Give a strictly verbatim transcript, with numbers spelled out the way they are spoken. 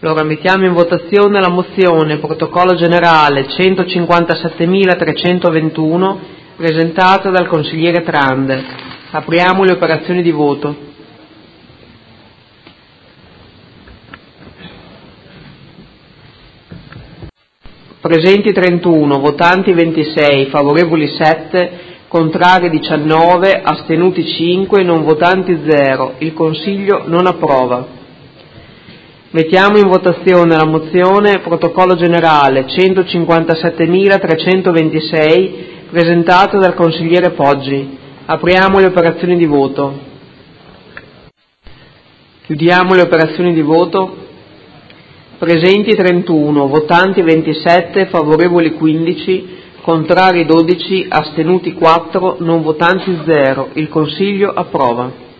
Allora mettiamo in votazione la mozione protocollo generale centocinquantasettemilatrecentoventuno presentata dal consigliere Trande. Apriamo le operazioni di voto. Presenti trentuno, votanti ventisei, favorevoli sette, contrari diciannove, astenuti cinque, non votanti zero. Il Consiglio non approva. Mettiamo in votazione la mozione protocollo generale centocinquantasettemilatrecentoventisei presentata dal consigliere Poggi. Apriamo le operazioni di voto. Chiudiamo le operazioni di voto. Presenti trentuno, votanti ventisette, favorevoli quindici, contrari dodici, astenuti quattro, non votanti zero. Il Consiglio approva.